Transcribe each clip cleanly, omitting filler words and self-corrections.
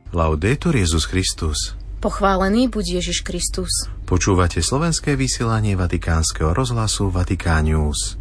Laudetur Jesus Christus. Pochválený buď Ježiš Kristus. Počúvate slovenské vysielanie Vatikánskeho rozhlasu Vatikán News.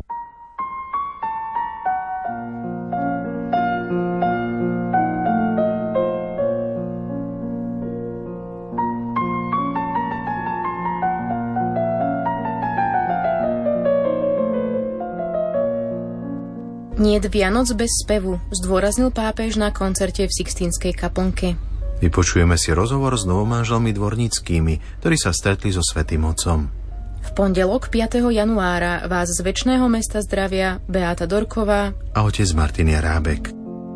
Niet Vianoc bez spevu, zdôraznil pápež na koncerte v Sixtínskej kaplnke. Vypočujeme si rozhovor s novomanželmi Dvornickými, ktorí sa stretli so Svätým Otcom. V pondelok 5. januára vás z Večného mesta zdravia Beáta Dorková a otec Martin Jarábek.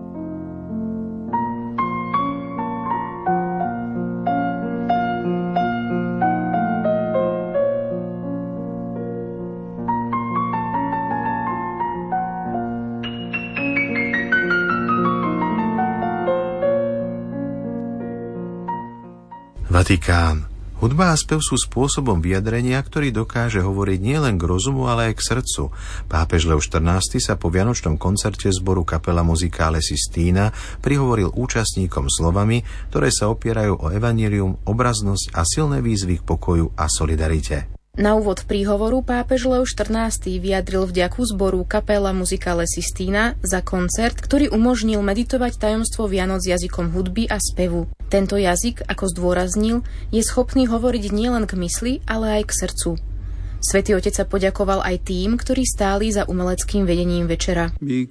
Vatikán. Hudba a spev sú spôsobom vyjadrenia, ktorý dokáže hovoriť nielen k rozumu, ale aj k srdcu. Pápež Leo XIV sa po vianočnom koncerte zboru Cappella Musicale Sistina prihovoril účastníkom slovami, ktoré sa opierajú o evanjelium, obraznosť a silné výzvy k pokoju a solidarite. Na úvod príhovoru pápež Leo XIV vyjadril vďaku zboru Cappella Musicale Sistina za koncert, ktorý umožnil meditovať tajomstvo Vianoc jazykom hudby a spevu. Tento jazyk, ako zdôraznil, je schopný hovoriť nielen k mysli, ale aj k srdcu. Svätý Otec sa poďakoval aj tým, ktorí stáli za umeleckým vedením večera.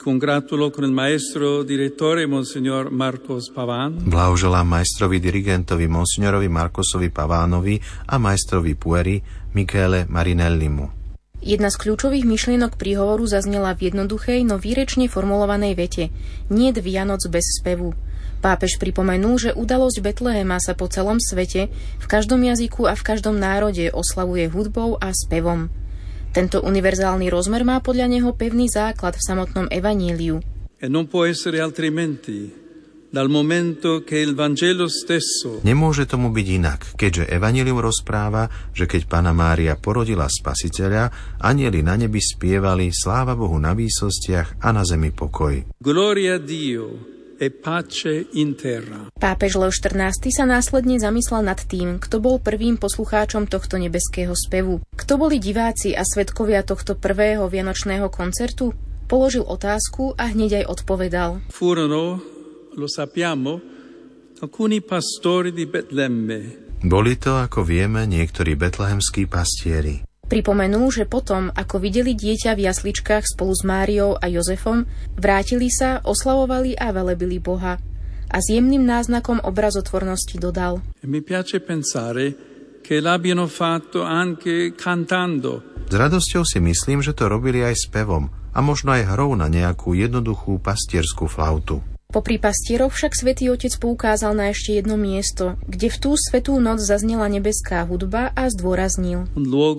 Blahoželám majstrovi dirigentovi monsignorovi Marcosovi Pavánovi a majstrovi Pueri Michele Marinellimu. Jedna z kľúčových myšlienok príhovoru zaznela v jednoduchej, no výrečne formulovanej vete: Niet Vianoc bez spevu. Pápež pripomenul, že udalosť Betlehema sa po celom svete, v každom jazyku a v každom národe oslavuje hudbou a spevom. Tento univerzálny rozmer má podľa neho pevný základ v samotnom evaníliu. Nemôže tomu byť inak, keďže evanjelium rozpráva, že keď Panna Mária porodila Spasiteľa, anjeli na nebi spievali sláva Bohu na výsostiach a na zemi pokoj. Gloria Dio. Pápež Leo XIV sa následne zamyslel nad tým, kto bol prvým poslucháčom tohto nebeského spevu. Kto boli diváci a svedkovia tohto prvého vianočného koncertu? Položil otázku a hneď aj odpovedal. Boli to, ako vieme, niektorí betlehemskí pastieri. Pripomenul, že potom, ako videli dieťa v jasličkách spolu s Máriou a Jozefom, vrátili sa, oslavovali a velebili Boha. A s jemným náznakom obrazotvornosti dodal: S radosťou si myslím, že to robili aj spevom a možno aj hrou na nejakú jednoduchú pastierskú flautu. Popri pastieroch však Svätý Otec poukázal na ešte jedno miesto, kde v tú svätú noc zaznela nebeská hudba a zdôraznil: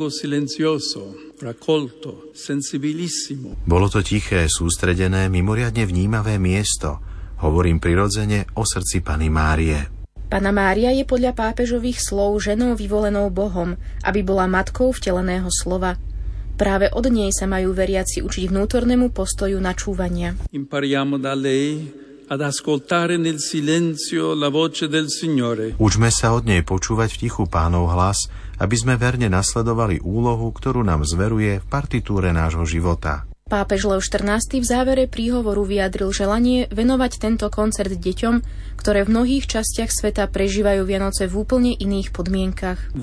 Bolo to tiché, sústredené, mimoriadne vnímavé miesto. Hovorím prirodzene o srdci Panny Márie. Panna Mária je podľa pápežových slov ženou vyvolenou Bohom, aby bola matkou vteleného slova. Práve od nej sa majú veriaci učiť vnútornému postoju načúvania. Učme sa od nej počúvať v tichu Pánov hlas, aby sme verne nasledovali úlohu, ktorú nám zveruje v partitúre nášho života. Pápež Leo XIV v závere príhovoru vyjadril želanie venovať tento koncert deťom, ktoré v mnohých častiach sveta prežívajú Vianoce v úplne iných podmienkach.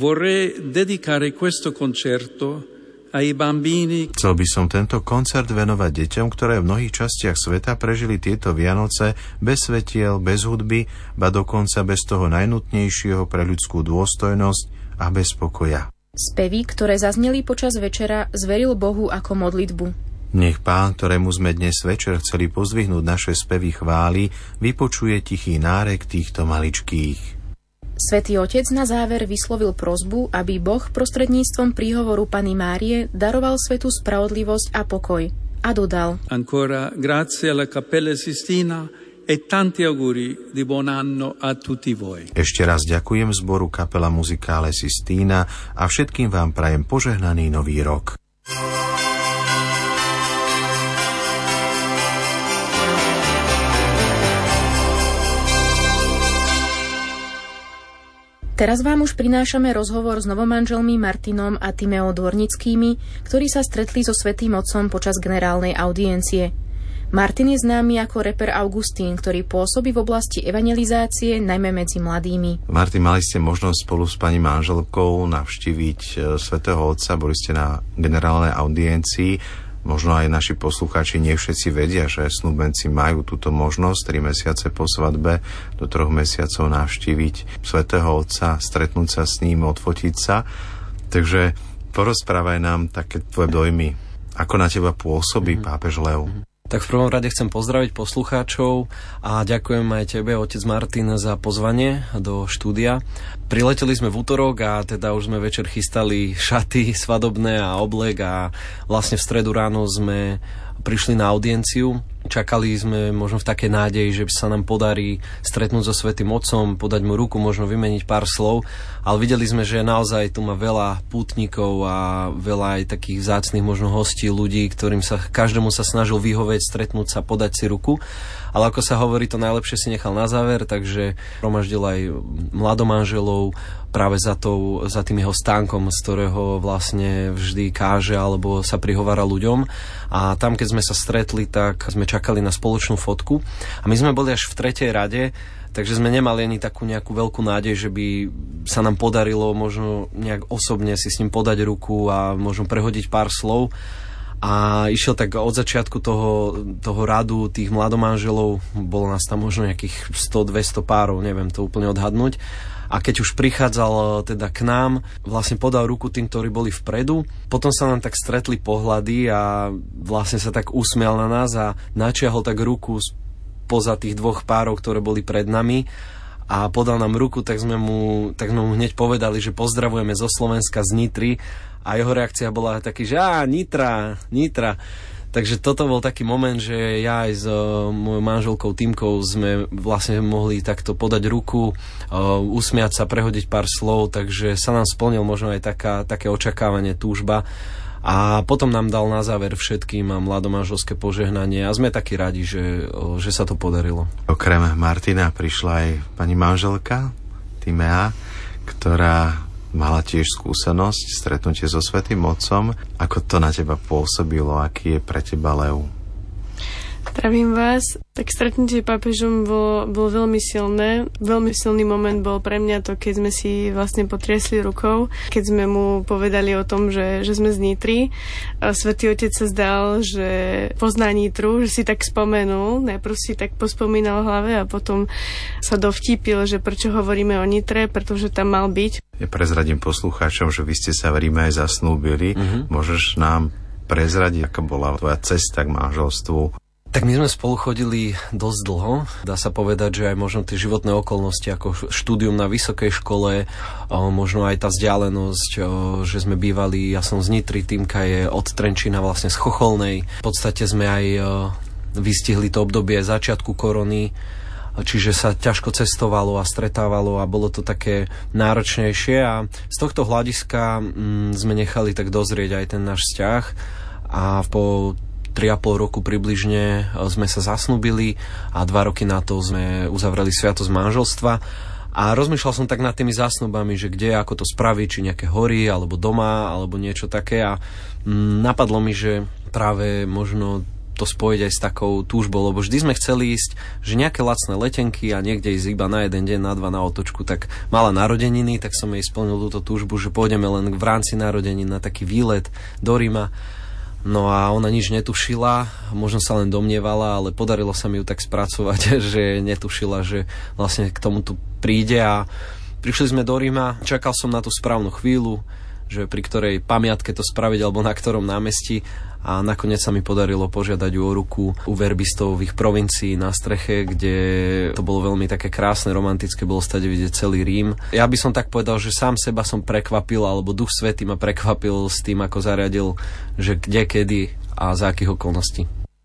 Chcel by som tento koncert venovať deťom, ktoré v mnohých častiach sveta prežili tieto Vianoce bez svetiel, bez hudby, ba dokonca bez toho najnutnejšieho pre ľudskú dôstojnosť a bez pokoja. Spevy, ktoré zazneli počas večera, zveril Bohu ako modlitbu. Nech Pán, ktorému sme dnes večer chceli pozdvihnúť naše spevy chvály, vypočuje tichý nárek týchto maličkých. Svätý Otec na záver vyslovil prosbu, aby Boh prostredníctvom príhovoru Panny Márie daroval svetu spravodlivosť a pokoj. A dodal: Ancora grazie alla Cappella Sistina e tanti auguri di buon anno a tutti voi. Ešte raz ďakujem zboru Cappella Musicale Sistina a všetkým vám prajem požehnaný nový rok. Teraz vám už prinášame rozhovor s novomanželmi Martinom a Timeou Dvornickými, ktorí sa stretli so Svätým Otcom počas generálnej audiencie. Martin je známy ako reper Augustín, ktorý pôsobí v oblasti evangelizácie, najmä medzi mladými. Martin, mali ste možnosť spolu s pani manželkou navštíviť Svätého Otca, boli ste na generálnej audiencii. Možno aj naši poslucháči nie všetci vedia, že snúbenci majú túto možnosť 3 mesiace po svadbe do 3 mesiacov navštíviť Svätého Otca, stretnúť sa s ním, odfotiť sa. Takže porozprávaj nám také tvoje dojmy. Ako na teba pôsobí pápež Leo? Tak v prvom rade chcem pozdraviť poslucháčov a ďakujem aj tebe, otec Martin, za pozvanie do štúdia. Prileteli sme v utorok a teda už sme večer chystali šaty svadobné a oblek a vlastne v stredu ráno sme prišli na audienciu. Čakali sme možno v takej nádeji, že sa nám podarí stretnúť so Svätým Otcom, podať mu ruku, možno vymeniť pár slov, ale videli sme, že naozaj tu má veľa pútnikov a veľa aj takých vzácnych možno hostí, ľudí, ktorým sa každému sa snažil vyhovieť, stretnúť sa, podať si ruku. Ale ako sa hovorí, to najlepšie si nechal na záver, takže hromaždil aj mladomanželov práve za tým jeho stánkom, z ktorého vlastne vždy káže alebo sa prihovára ľuďom. A tam, keď sme sa stretli, tak sme čakali na spoločnú fotku. A my sme boli až v 3. rade, takže sme nemali ani takú nejakú veľkú nádej, že by sa nám podarilo možno nejak osobne si s ním podať ruku a možno prehodiť pár slov. A išiel tak od začiatku toho radu tých mladomanželov, bolo nás tam možno nejakých 100-200 párov, neviem to úplne odhadnúť. A keď už prichádzal teda k nám, vlastne podal ruku tým, ktorí boli vpredu. Potom sa nám tak stretli pohľady a vlastne sa tak usmial na nás a načiahol tak ruku spoza tých 2 párov, ktoré boli pred nami a podal nám ruku, tak sme mu hneď povedali, že pozdravujeme zo Slovenska, z Nitry. A jeho reakcia bola taký, že Nitra. Takže toto bol taký moment, že ja aj s mojou manželkou Týmkou sme vlastne mohli takto podať ruku, usmiať sa, prehodiť pár slov, takže sa nám splnil možno aj také očakávanie, túžba. A potom nám dal na záver všetkým mladomanželské požehnanie a sme takí radi, že sa to podarilo. Okrem Martina prišla aj pani manželka Timea, ktorá mala tiež skúsenosť, stretnutie so Svätým Otcom. Ako to na teba pôsobilo? Aký je pre teba Leo? Zdravím vás. Tak stretnutie pápežom bolo veľmi silné. Veľmi silný moment bol pre mňa to, keď sme si vlastne potriesli rukou, keď sme mu povedali o tom, že sme z Nitry. Svätý Otec sa zdal, že pozná Nitru, že si tak spomenul. Najprv si tak pospomínal v hlave a potom sa dovtípil, že prečo hovoríme o Nitre, pretože tam mal byť. Ja prezradím poslucháčom, že vy ste sa v Ríme aj zasnúbili. Môžeš nám prezradiť, aká bola tvoja cesta k manželstvu? Tak my sme spolu chodili dosť dlho. Dá sa povedať, že aj možno tie životné okolnosti, ako štúdium na vysokej škole, možno aj tá vzdialenosť, že sme bývali, ja som z Nitry, Týmka je od Trenčína vlastne z Chocholnej. V podstate sme aj vystihli to obdobie začiatku korony, čiže sa ťažko cestovalo a stretávalo a bolo to také náročnejšie a z tohto hľadiska sme nechali tak dozrieť aj ten náš vzťah a po 3,5 roku približne sme sa zasnúbili a 2 roky na to sme uzavreli sviatosť manželstva a rozmýšľal som tak nad tými zasnúbami, že kde, ako to spraviť, či nejaké hory, alebo doma, alebo niečo také a napadlo mi, že práve možno to spojiť aj s takou túžbou, lebo vždy sme chceli ísť, že nejaké lacné letenky a niekde ísť iba na 1 deň, na 2 na otočku, tak mala narodeniny, tak som jej splnil túto túžbu, že pôjdeme len v rámci narodenín na taký výlet do Ríma. No a ona nič netušila, možno sa len domnievala, ale podarilo sa mi ju tak spracovať, že netušila, že vlastne k tomu tu príde a prišli sme do Ríma, čakal som na tú správnu chvíľu, že pri ktorej pamiatke to spraviť alebo na ktorom námestí a nakoniec sa mi podarilo požiadať ju o ruku u verbistov v ich provincii na streche, kde to bolo veľmi také krásne, romantické, bolo stade vidieť celý Rím. Ja by som tak povedal, že sám seba som prekvapil, alebo Duch Svätý ma prekvapil s tým, ako zariadil, že kde, kedy a za akých okolností.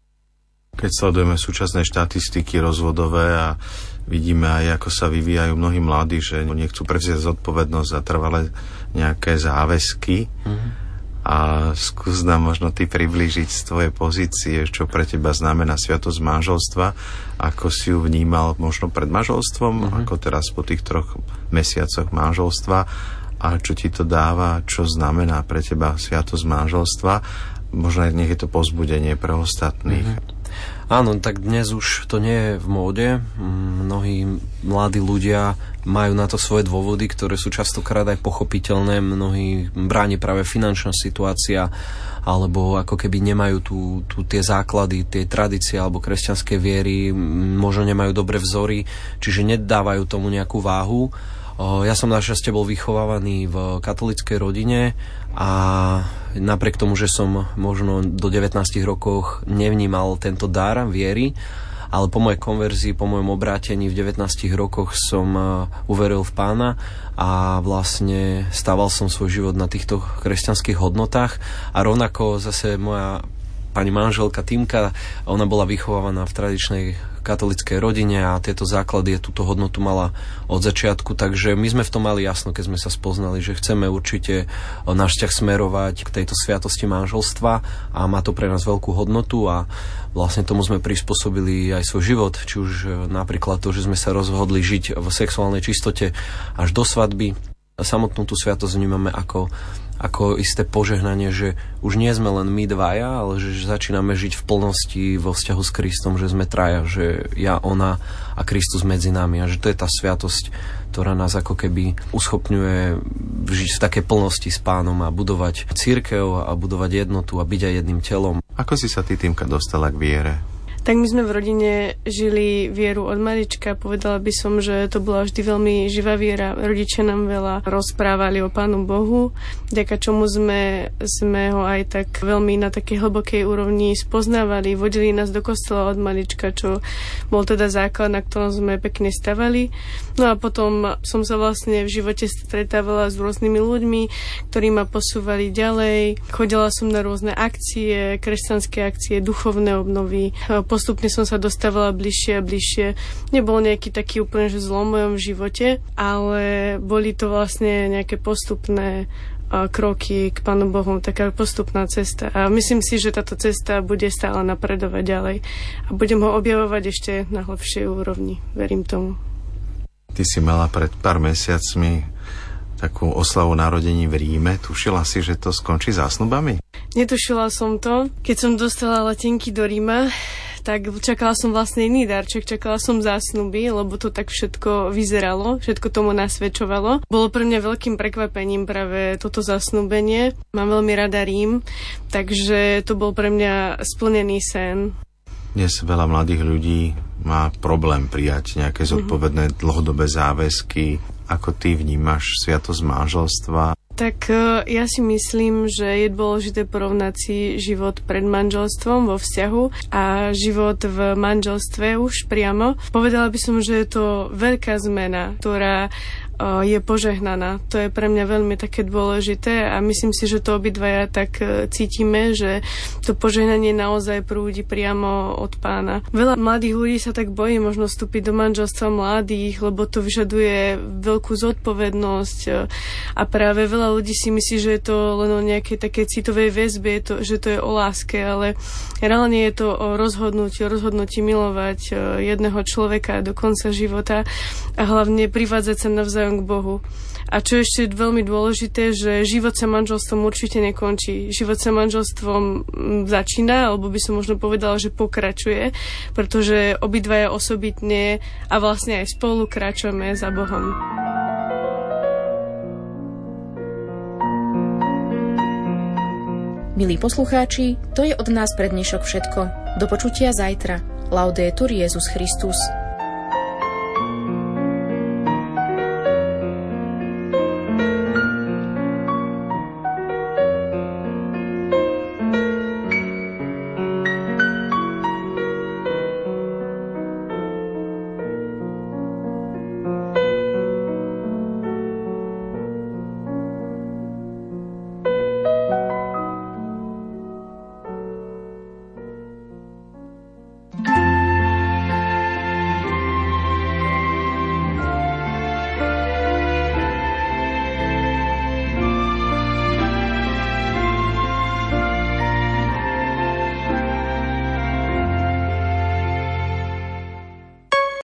Keď sledujeme súčasné štatistiky rozvodové a vidíme aj, ako sa vyvíjajú mnohí mladí, že nechcú prevziať zodpovednosť za trvalé nejaké záväzky, a skús nám možno ty priblížiť z tvojej pozície, čo pre teba znamená sviatosť manželstva, ako si ju vnímal možno pred manželstvom, ako teraz po tých 3 mesiacoch manželstva a čo ti to dáva, čo znamená pre teba sviatosť manželstva. Možno nech je to povzbudenie pre ostatných. Áno, tak dnes už to nie je v móde. Mnohí mladí ľudia majú na to svoje dôvody, ktoré sú častokrát aj pochopiteľné. Mnohí bráni práve finančná situácia, alebo ako keby nemajú tu tie základy, tie tradície alebo kresťanské viery, možno nemajú dobré vzory, čiže nedávajú tomu nejakú váhu. Ja som našťastie bol vychovávaný v katolíckej rodine a napriek tomu, že som možno do 19 rokoch nevnímal tento dar viery, ale po mojej konverzii, po mojom obrátení v 19 rokoch som uveril v Pána a vlastne stával som svoj život na týchto kresťanských hodnotách a rovnako zase moja pani manželka Týmka, ona bola vychovávaná v tradičnej katolíckej rodine a tieto základy, túto hodnotu mala od začiatku, takže my sme v tom mali jasno, keď sme sa spoznali, že chceme určite náš vzťah smerovať k tejto sviatosti manželstva a má to pre nás veľkú hodnotu a vlastne tomu sme prispôsobili aj svoj život, či už napríklad to, že sme sa rozhodli žiť v sexuálnej čistote až do svadby. Samotnú tú sviatosť vnímame ako isté požehnanie, že už nie sme len my dvaja, ale že začíname žiť v plnosti vo vzťahu s Kristom, že sme traja, že ja, ona a Kristus medzi nami a že to je tá sviatosť, ktorá nás ako keby uschopňuje žiť v takej plnosti s Pánom a budovať cirkev a budovať jednotu a byť aj jedným telom. Ako si sa ty, Týmka, dostala k viere? Tak my sme v rodine žili vieru od malička. Povedala by som, že to bola vždy veľmi živá viera. Rodičia nám veľa rozprávali o Pánu Bohu, vďaka čomu sme ho aj tak veľmi na takej hlbokej úrovni spoznávali. Vodili nás do kostola od malička, čo bol teda základ, na ktorom sme pekne stavali. No a potom som sa vlastne v živote stretávala s rôznymi ľuďmi, ktorí ma posúvali ďalej. Chodila som na rôzne akcie, kresťanské akcie, duchovné obnovy. Postupne som sa dostávala bližšie a bližšie. Nebol nejaký taký úplne že zlom v mojom živote, ale boli to vlastne nejaké postupné kroky k Pánu Bohu, taká postupná cesta. A myslím si, že táto cesta bude stále napredovať ďalej a budem ho objavovať ešte na hlbšej úrovni. Verím tomu. Ty si mala pred pár mesiacmi takú oslavu narodení v Ríme. Tušila si, že to skončí zásnubami? Netušila som to. Keď som dostala letenky do Ríma, tak čakala som vlastne iný darček, čakala som zásnuby, lebo to tak všetko vyzeralo, všetko tomu nasvedčovalo. Bolo pre mňa veľkým prekvapením práve toto zasnúbenie. Mám veľmi rada Rím, takže to bol pre mňa splnený sen. Dnes veľa mladých ľudí má problém prijať nejaké zodpovedné dlhodobé záväzky. Ako ty vnímaš sviatosť manželstva? Tak ja si myslím, že je dôležité porovnať si život pred manželstvom vo vzťahu a život v manželstve už priamo. Povedala by som, že je to veľká zmena, ktorá je požehnaná. To je pre mňa veľmi také dôležité a myslím si, že to obidvaja tak cítime, že to požehnanie naozaj prúdi priamo od Pána. Veľa mladých ľudí sa tak bojí možno vstúpiť do manželstva mladých, lebo to vyžaduje veľkú zodpovednosť a práve veľa ľudí si myslí, že je to len o nejakej takej citovej väzbe, že to je o láske, ale reálne je to o rozhodnutí milovať jedného človeka do konca života a hlavne privádzať sa navzájom k Bohu. A čo ešte je veľmi dôležité, že život sa manželstvom určite nekončí. Život sa manželstvom začína, alebo by som možno povedala, že pokračuje, pretože obidvaja osobitne a vlastne aj spolu kráčame za Bohom. Milí poslucháči, to je od nás pre dnešok všetko. Do počutia zajtra. Laudetur Jesus Christus.